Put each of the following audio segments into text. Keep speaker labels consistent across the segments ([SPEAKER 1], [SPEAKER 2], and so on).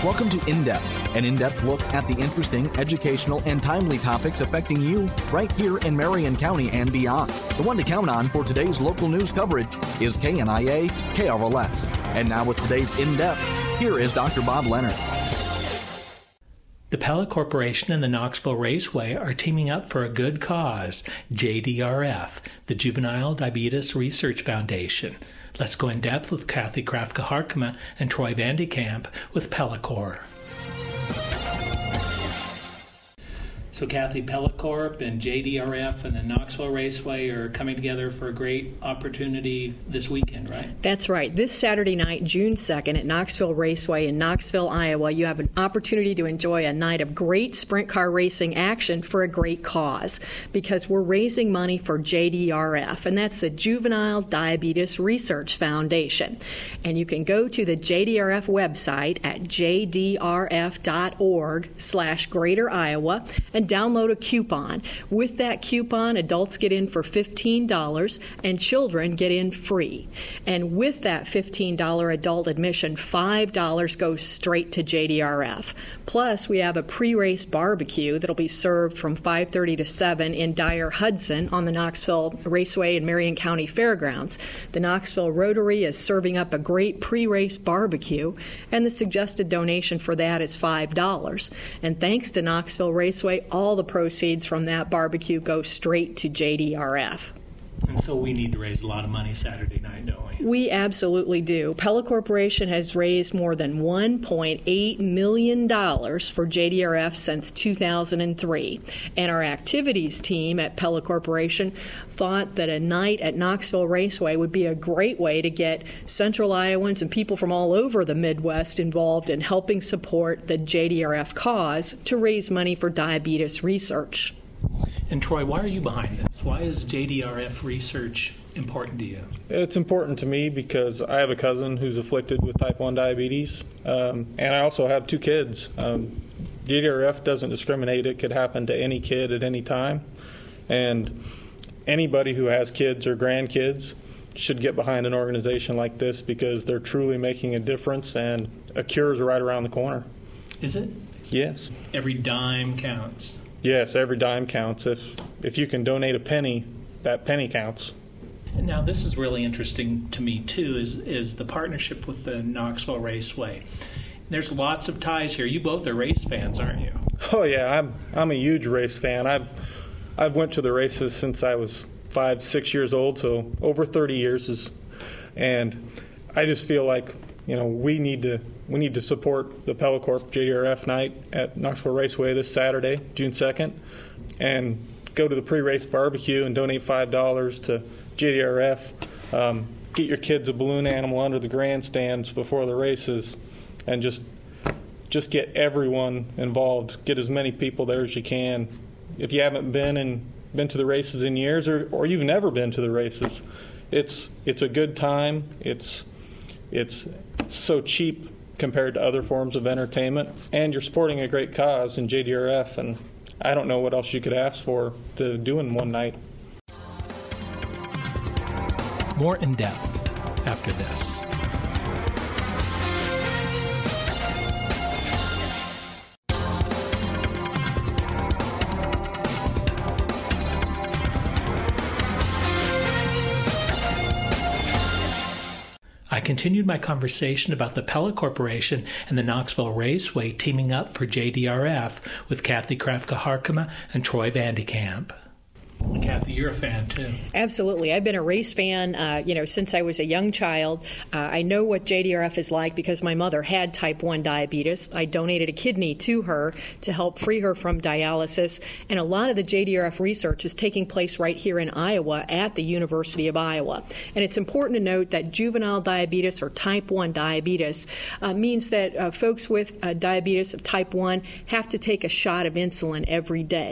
[SPEAKER 1] Welcome to In Depth, an in-depth look at the interesting, educational, and timely topics affecting you right here in Marion County and beyond. The one to count on for today's local news coverage is KNIA KRLS. And now with today's In Depth, here is Dr. Bob Leonard.
[SPEAKER 2] The Pella Corporation and the Knoxville Raceway are teaming up for a good cause, JDRF, the Juvenile Diabetes Research Foundation. Let's go in depth with Kathy Krafka-Harkema and Troy Vandekamp with PellaCorp. So Kathy, PellaCorp and JDRF and the Knoxville Raceway are coming together for a great opportunity this weekend, right?
[SPEAKER 3] That's right. This Saturday night, June 2nd, at Knoxville Raceway in Knoxville, Iowa, you have an opportunity to enjoy a night of great sprint car racing action for a great cause, because we're raising money for JDRF, and that's the Juvenile Diabetes Research Foundation. And you can go to the JDRF website at jdrf.org/Greater Iowa and download a coupon. With that coupon, adults get in for $15 and children get in free. And with that $15 adult admission, $5 goes straight to JDRF. Plus, we have a pre-race barbecue that'll be served from 5:30 to 7 in Dyer Hudson on the Knoxville Raceway and Marion County Fairgrounds. The Knoxville Rotary is serving up a great pre-race barbecue, and the suggested donation for that is $5. And thanks to Knoxville Raceway, all the proceeds from that barbecue go straight to JDRF.
[SPEAKER 2] And so we need to raise a lot of money Saturday night, don't we?
[SPEAKER 3] We absolutely do. Pella Corporation has raised more than $1.8 million for JDRF since 2003. And our activities team at Pella Corporation thought that a night at Knoxville Raceway would be a great way to get Central Iowans and people from all over the Midwest involved in helping support the JDRF cause to raise money for diabetes research.
[SPEAKER 2] And Troy, why are you behind this? Why is JDRF research important to you?
[SPEAKER 4] It's important to me because I have a cousin who's afflicted with type 1 diabetes, and I also have two kids. JDRF doesn't discriminate. It could happen to any kid at any time. And anybody who has kids or grandkids should get behind an organization like this because they're truly making a difference, and a cure is right around the corner.
[SPEAKER 2] Is it?
[SPEAKER 4] Yes.
[SPEAKER 2] Every dime counts.
[SPEAKER 4] Yes, every dime counts. If you can donate a penny, that penny counts.
[SPEAKER 2] And now this is really interesting to me too, is the partnership with the Knoxville Raceway. There's lots of ties here. You both are race fans, aren't you?
[SPEAKER 4] Oh yeah, I'm a huge race fan. I've went to the races since I was 5-6 years old, so over 30 years and I just feel like, you know, we need to support the PellaCorp JDRF night at Knoxville Raceway this Saturday, June 2nd, and go to the pre-race barbecue and donate $5 to JDRF. Get your kids a balloon animal under the grandstands before the races, and just get everyone involved. Get as many people there as you can. If you haven't been to the races in years, or you've never been to the races, it's a good time. It's so cheap compared to other forms of entertainment, and you're supporting a great cause in JDRF, and I don't know what else you could ask for to do in one night.
[SPEAKER 2] More in depth after this. I continued my conversation about the Pella Corporation and the Knoxville Raceway teaming up for JDRF with Kathy Krafka-Harkema and Troy Vandekamp. Kathy, you're a fan too.
[SPEAKER 3] Absolutely. I've been a race fan, since I was a young child. I know what JDRF is like because my mother had type 1 diabetes. I donated a kidney to her to help free her from dialysis. And a lot of the JDRF research is taking place right here in Iowa at the University of Iowa. And it's important to note that juvenile diabetes or type 1 diabetes means that folks with diabetes of type 1 have to take a shot of insulin every day.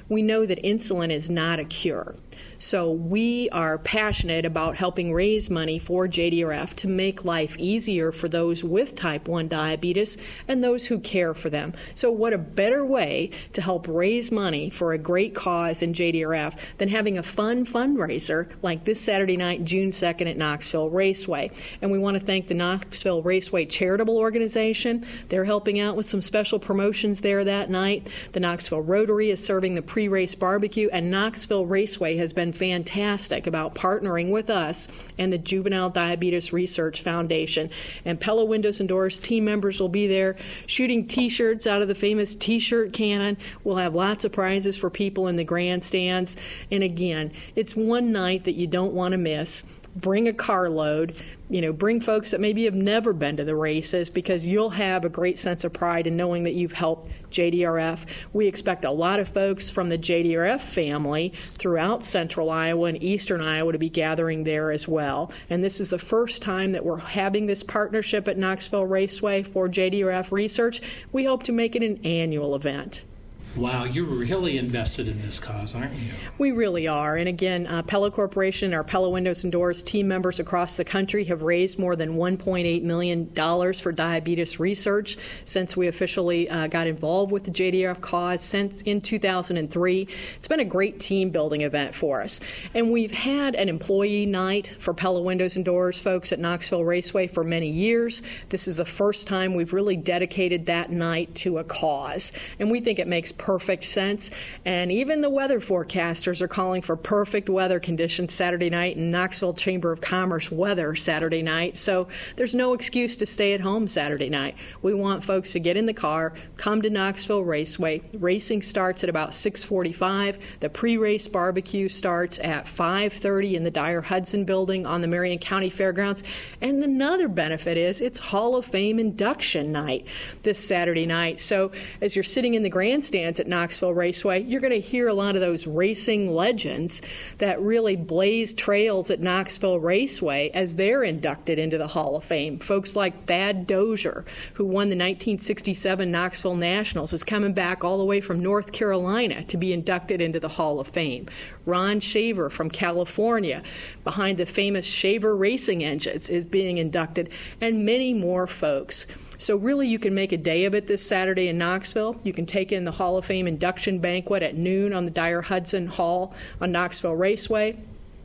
[SPEAKER 3] we know that insulin is not a cure. So we are passionate about helping raise money for JDRF to make life easier for those with type 1 diabetes and those who care for them. So what a better way to help raise money for a great cause in JDRF than having a fun fundraiser like this Saturday night, June 2nd at Knoxville Raceway. And we want to thank the Knoxville Raceway Charitable Organization. They're helping out with some special promotions there that night. The Knoxville Rotary is serving the pre-race barbecue, and Knoxville Raceway has been fantastic about partnering with us and the Juvenile Diabetes Research Foundation. And Pella Windows and Doors team members will be there shooting T-shirts out of the famous T-shirt cannon. We'll have lots of prizes for people in the grandstands. And again, it's one night that you don't want to miss. Bring a carload, bring folks that maybe have never been to the races, because you'll have a great sense of pride in knowing that you've helped JDRF. We expect a lot of folks from the JDRF family throughout central Iowa and eastern Iowa to be gathering there as well. And this is the first time that we're having this partnership at Knoxville Raceway for JDRF research. We hope to make it an annual event.
[SPEAKER 2] Wow, you're really invested in this cause, aren't you?
[SPEAKER 3] We really are. And again, Pella Corporation, our Pella Windows and Doors team members across the country have raised more than $1.8 million for diabetes research since we officially got involved with the JDRF cause since in 2003. It's been a great team-building event for us. And we've had an employee night for Pella Windows and Doors folks at Knoxville Raceway for many years. This is the first time we've really dedicated that night to a cause. And we think it makes perfect sense. And even the weather forecasters are calling for perfect weather conditions Saturday night in Knoxville Chamber of Commerce weather Saturday night. So there's no excuse to stay at home Saturday night. We want folks to get in the car, come to Knoxville Raceway. Racing starts at about 6:45. The pre-race barbecue starts at 5:30 in the Dyer Hudson building on the Marion County Fairgrounds. And another benefit is it's Hall of Fame induction night this Saturday night. So as you're sitting in the grandstands at Knoxville Raceway, you're going to hear a lot of those racing legends that really blaze trails at Knoxville Raceway as they're inducted into the Hall of Fame. Folks like Thad Dozier, who won the 1967 Knoxville Nationals, is coming back all the way from North Carolina to be inducted into the Hall of Fame. Ron Shaver from California, behind the famous Shaver Racing Engines, is being inducted, and many more folks. So really, you can make a day of it this Saturday in Knoxville. You can take in the Hall of Fame induction banquet at noon on the Dyer Hudson Hall on Knoxville Raceway.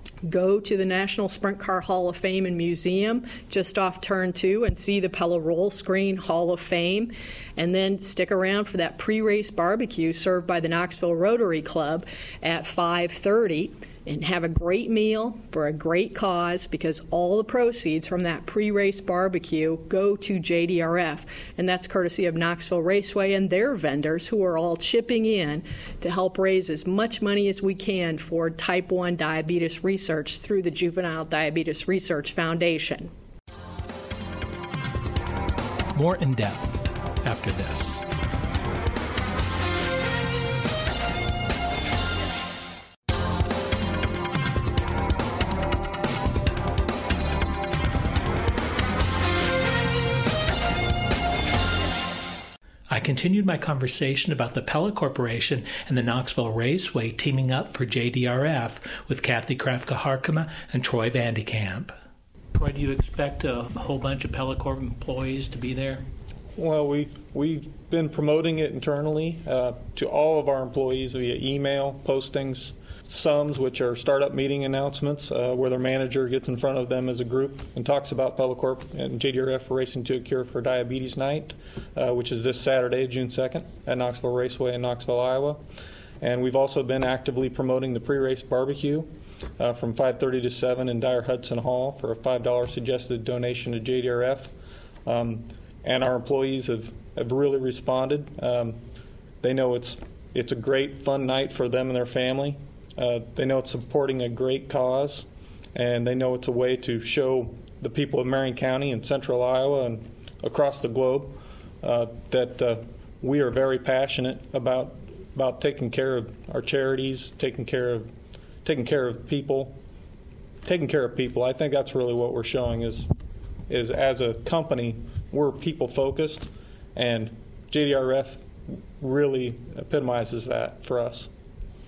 [SPEAKER 3] Go to the National Sprint Car Hall of Fame and Museum just off Turn 2 and see the Pella Roll Screen Hall of Fame. And then stick around for that pre-race barbecue served by the Knoxville Rotary Club at 5:30. And have a great meal for a great cause, because all the proceeds from that pre-race barbecue go to JDRF. And that's courtesy of Knoxville Raceway and their vendors, who are all chipping in to help raise as much money as we can for type 1 diabetes research through the Juvenile Diabetes Research Foundation.
[SPEAKER 2] More in depth after this. I continued my conversation about the Pella Corporation and the Knoxville Raceway teaming up for JDRF with Kathy Krafka-Harkema and Troy Vandekamp. Troy, do you expect a whole bunch of Pella Corp employees to be there?
[SPEAKER 4] Well, we've been promoting it internally to all of our employees via email postings, SUMs, which are startup meeting announcements, where their manager gets in front of them as a group and talks about Pella Corp and JDRF Racing to a Cure for Diabetes Night, which is this Saturday, June 2nd, at Knoxville Raceway in Knoxville, Iowa. And we've also been actively promoting the pre-race barbecue from 5:30 to 7 in Dyer Hudson Hall for a $5 suggested donation to JDRF. And our employees have really responded. They know it's a great, fun night for them and their family. They know it's supporting a great cause, and they know it's a way to show the people of Marion County and central Iowa and across the globe that we are very passionate about taking care of our charities, taking care of people. I think that's really what we're showing is as a company, we're people focused, and JDRF really epitomizes that for us.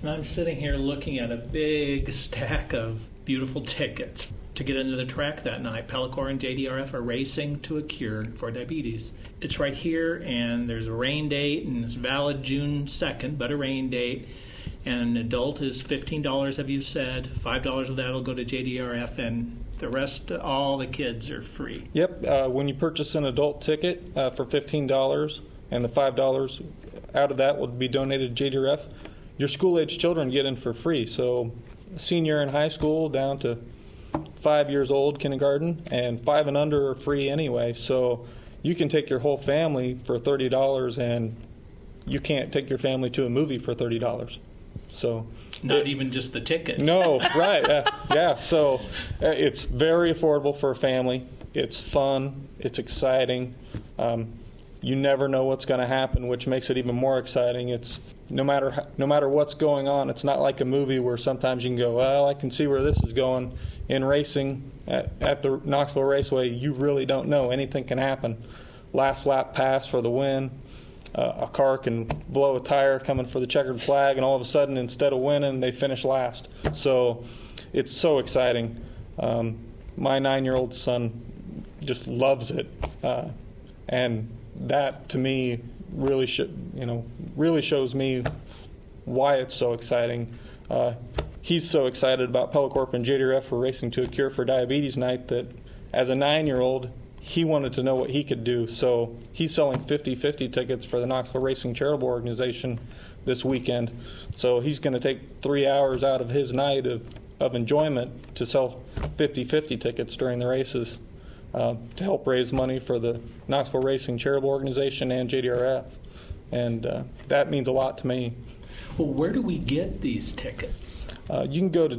[SPEAKER 2] And I'm sitting here looking at a big stack of beautiful tickets to get into the track that night. Pellicor and JDRF are racing to a cure for diabetes. It's right here, and there's a rain date, and it's valid June 2nd, but a rain date. And an adult is $15, have you said. $5 of that will go to JDRF, and the rest, all the kids are free.
[SPEAKER 4] Yep. When you purchase an adult ticket for $15, and the $5 out of that will be donated to JDRF, your school-age children get in for free. So senior in high school down to 5 years old, kindergarten, and 5 and under are free anyway. So you can take your whole family for $30, and you can't take your family to a movie for $30. So
[SPEAKER 2] not even just the tickets.
[SPEAKER 4] No, right. Yeah, so it's very affordable for a family. It's fun. It's exciting. You never know what's going to happen, which makes it even more exciting. It's no matter what's going on, it's not like a movie where sometimes you can go, well, I can see where this is going. In racing at the Knoxville Raceway, you really don't know. Anything can happen. Last lap pass for the win. A car can blow a tire coming for the checkered flag, and all of a sudden, instead of winning, they finish last. So it's so exciting. My 9-year-old son just loves it, and that to me really shows me why it's so exciting. He's so excited about Pellicorp and JDRF for Racing to a Cure for Diabetes night that as a 9-year-old, he wanted to know what he could do. So he's selling 50-50 tickets for the Knoxville Racing Charitable Organization this weekend. So he's going to take 3 hours out of his night of enjoyment to sell 50-50 tickets during the races to help raise money for the Knoxville Racing Charitable Organization and JDRF. And that means a lot to me.
[SPEAKER 2] Well, where do we get these tickets?
[SPEAKER 4] You can go to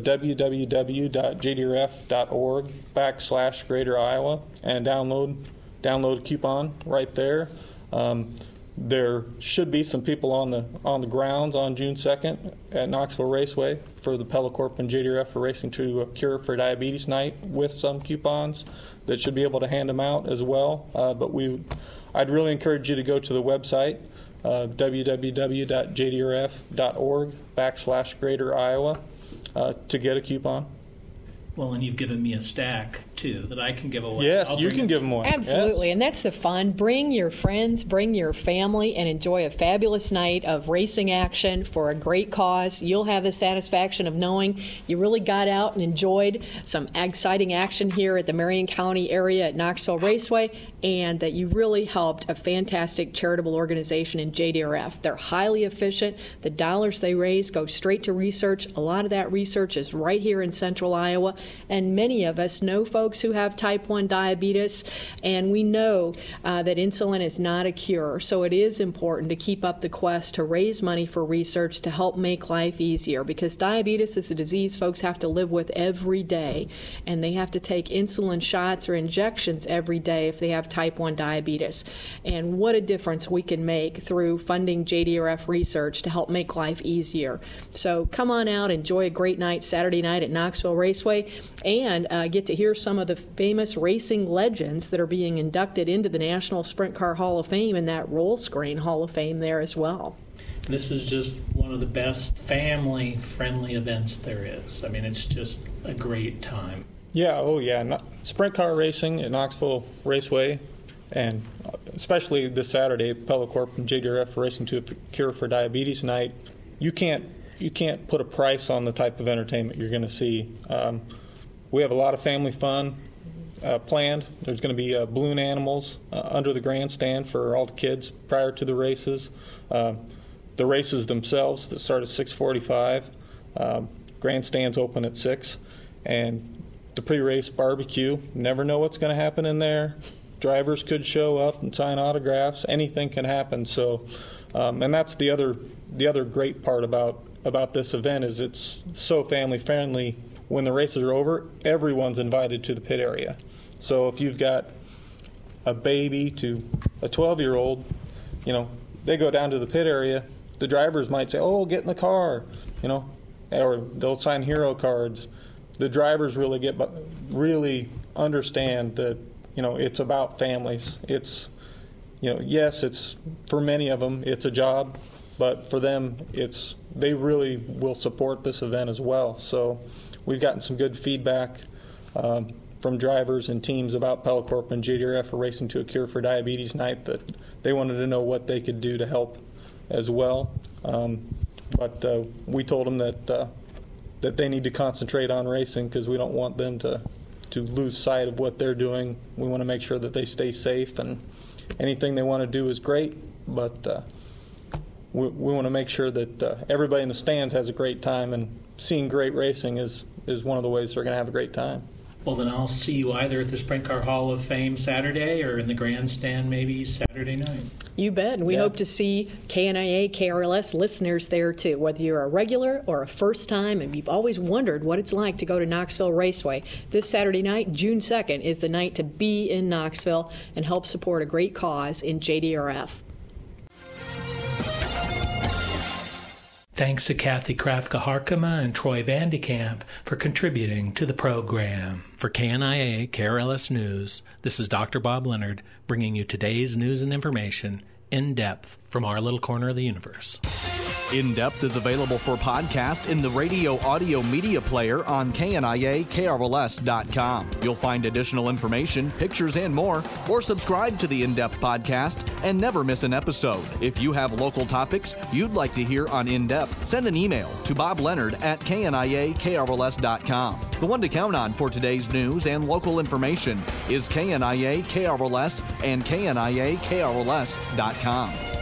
[SPEAKER 4] www.jdrf.org/Greater Iowa and download a coupon right there. There should be some people on the grounds on June 2nd at Knoxville Raceway for the Pellicorp and JDRF for Racing to a Cure for Diabetes night with some coupons that should be able to hand them out as well. But I'd really encourage you to go to the website, www.jdrf.org/Greater Iowa to get a coupon.
[SPEAKER 2] Well, and you've given me a stack, too, that I can give away.
[SPEAKER 4] Yes, you can give them away.
[SPEAKER 3] Absolutely,
[SPEAKER 4] yes.
[SPEAKER 3] And that's the fun. Bring your friends, bring your family, and enjoy a fabulous night of racing action for a great cause. You'll have the satisfaction of knowing you really got out and enjoyed some exciting action here at the Marion County area at Knoxville Raceway, and that you really helped a fantastic charitable organization in JDRF. They're highly efficient. The dollars they raise go straight to research. A lot of that research is right here in central Iowa. And many of us know folks who have type 1 diabetes, and we know that insulin is not a cure. So it is important to keep up the quest to raise money for research to help make life easier, because diabetes is a disease folks have to live with every day, and they have to take insulin shots or injections every day if they have type 1 diabetes. And what a difference we can make through funding JDRF research to help make life easier. So come on out, enjoy a great night Saturday night at Knoxville Raceway, and get to hear some of the famous racing legends that are being inducted into the National Sprint Car Hall of Fame and that roll screen Hall of Fame there as well.
[SPEAKER 2] This is just one of the best family-friendly events there is. I mean, it's just a great time.
[SPEAKER 4] Yeah, Sprint car racing at Knoxville Raceway, and especially this Saturday, Pellicorp and JDRF Racing to a Cure for Diabetes night. You can't put a price on the type of entertainment you're going to see. We have a lot of family fun planned. There's going to be balloon animals under the grandstand for all the kids prior to the races. The races themselves that start at 6:45. Grandstands open at 6, and the pre-race barbecue. Never know what's going to happen in there. Drivers could show up and sign autographs. Anything can happen. So, and that's the other great part about this event is it's so family friendly. When the races are over, everyone's invited to the pit area. So if you've got a baby to a 12-year-old, they go down to the pit area. The drivers might say, "Oh, get in the car," or they'll sign hero cards. The drivers really understand that it's about families. It's yes, it's for many of them it's a job, but for them, they really will support this event as well. So we've gotten some good feedback from drivers and teams about Pelicorp and JDRF for Racing to a Cure for Diabetes Night, that they wanted to know what they could do to help as well. But we told them that they need to concentrate on racing, because we don't want them to lose sight of what they're doing. We want to make sure that they stay safe, and anything they want to do is great, but we want to make sure that everybody in the stands has a great time, and seeing great racing is one of the ways they're going to have a great time.
[SPEAKER 2] Well, then I'll see you either at the Sprint Car Hall of Fame Saturday or in the grandstand maybe Saturday night.
[SPEAKER 3] You bet. And we hope to see KNIA, KRLS listeners there too, whether you're a regular or a first time and you've always wondered what it's like to go to Knoxville Raceway. This Saturday night, June 2nd, is the night to be in Knoxville and help support a great cause in JDRF.
[SPEAKER 2] Thanks to Kathy Krafka-Harkema and Troy Vandekamp for contributing to the program. For KNIA KRLS News, this is Dr. Bob Leonard bringing you today's news and information in depth from our little corner of the universe.
[SPEAKER 1] In Depth is available for podcast in the radio audio media player on KNIA-KRLS.com. You'll find additional information, pictures, and more, or subscribe to the In Depth podcast and never miss an episode. If you have local topics you'd like to hear on In Depth, send an email to bobleonard@KNIA-KRLS.com. The one to count on for today's news and local information is KNIA-KRLS and KNIA-KRLS.com.